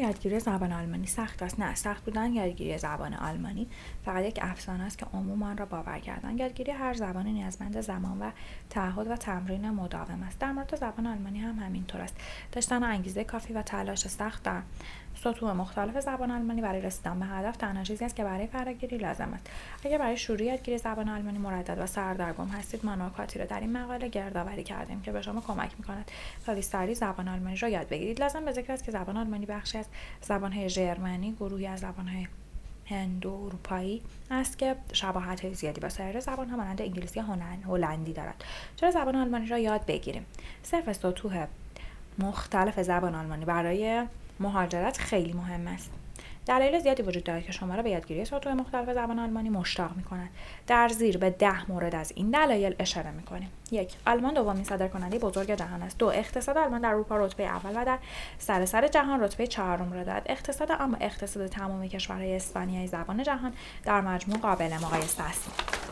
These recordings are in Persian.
یادگیری زبان آلمانی سخت است؟ نه، سخت بودن یادگیری زبان آلمانی فقط یک افسانه است که عموم آن را باور کردند. یادگیری هر زبانی نیازمند زمان و تعهد و تمرین مداوم است. در مورد زبان آلمانی هم همینطور است. داشتن انگیزه کافی و تلاش سخت در سطوح مختلف زبان آلمانی برای رسیدن به هدف تنها چیزی است که برای فراگیری لازم است. اگر برای شروع یادگیری زبان آلمانی مردد و سردرگم هستید، ما نکاتی را در این مقاله گردآوری کردیم که به شما کمک می‌کند خیلی سریع زبان آلمانی را یاد بگیرید. لازم به ذکر است که زبان آلمانی بخشی از زبان‌های ژرمنی، گروهی از زبان‌های هندو اروپایی است که شباهت‌های زیادی با سایر زبان‌ها مانند انگلیسی یا هلندی دارد. چرا زبان آلمانی را یاد بگیریم؟ صرف سطوح مختلف زبان آلمانی برای مهاجرت خیلی مهم است. دلایل زیادی وجود دارد که شما را به یادگیری سطوح مختلف زبان آلمانی مشتاق می‌کنند. در زیر به 10 مورد از این دلایل اشاره می‌کنیم. 1. آلمان دومین صادرکننده بزرگ جهان است. 2. اقتصاد آلمان در اروپا رتبه اول و در سراسر جهان رتبه 4 را دارد. اقتصاد عام و اقتصاد تمامی کشورهای اسپانیایی زبان جهان در مجموع قابل مقایسه است.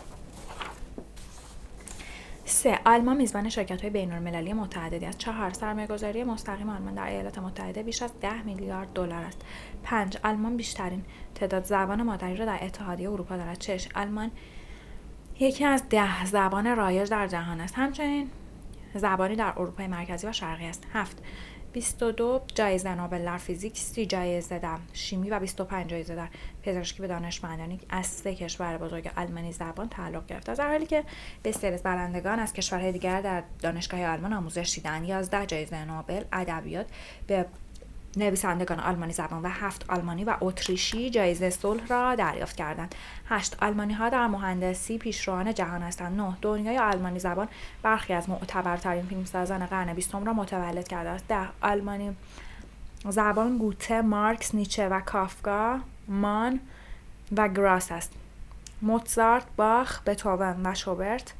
3. آلمان میزبان شرکت‌های بین‌المللی متعددی است. 4. سرمایه‌گذاری مستقیم آلمان در ایالات متحده بیش از 10 میلیارد دلار است. 5. آلمان بیشترین تعداد زبان مادری را در اتحادیه اروپا دارد. 6. آلمان یکی از 10 زبان رایج در جهان است. همچنین زبانی در اروپای مرکزی و شرقی است. 7. 22 جایزه نوبل در فیزیک، 30 جایزه در شیمی و 25 جایزه در پزشکی به دانشمندانی از 3 کشور بزرگ آلمانی زبان تعلق گرفته است، در حالی که بسیاری از برندگان از کشورهای دیگر در دانشگاه آلمان آموزش دیدند. 11 جایزه نوبل ادبیات به نویسندگان آلمانی زبان و 7 آلمانی و اتریشی جایزه صلح را دریافت کردند. 8 آلمانی‌ها در مهندسی پیشروان جهان هستند. 9 دنیای آلمانی زبان برخی از معتبرترین فیلمسازان قرن 20 را متولد کرده است. 10 آلمانی زبان گوته، مارکس، نیچه و کافکا، مان و گراس است. موزارت، باخ، بتهوون و شوبرت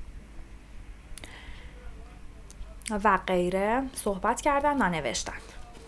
و غیره صحبت کردند و نوشتند.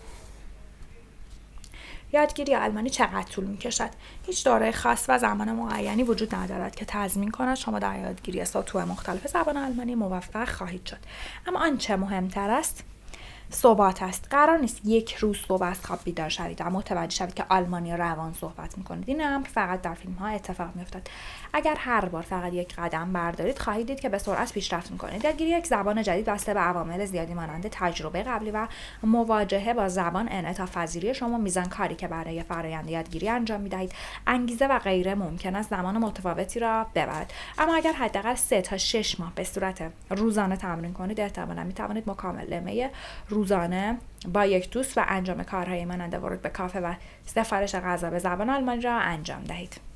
یادگیری آلمانی چقدر طول می‌کشد؟ هیچ دوره خاص و زمان معینی وجود ندارد که تضمین کند شما در یادگیری سطوح مختلف زبان آلمانی موفق خواهید شد. اما آنچه مهمتر است ثبات است. قرار نیست یک روز صبح از خواب بیدار شوید و متوجه شوید که آلمانی روان صحبت می‌کنید. این امر فقط در فیلم‌ها اتفاق می‌افتد. اگر هر بار فقط یک قدم بردارید، خواهید دید که به سرعت پیشرفت می‌کنید. یادگیری یک زبان جدید بسته به عوامل زیادی مانند تجربه قبلی و مواجهه با زبان، انعطاف پذیری شما، میزان کاری که برای فرآیند یادگیری انجام می‌دهید، انگیزه و غیره ممکن است زمان متفاوتی را ببرد. اما اگر حداقل 3 تا 6 ماه به صورت روزانه تمرین کنید، احتمالاً می‌توانید مکالمه روزانه با یک دوست و انجام کارهای مانند ورود به کافه و سفارش غذا به زبان آلمانی را انجام دهید.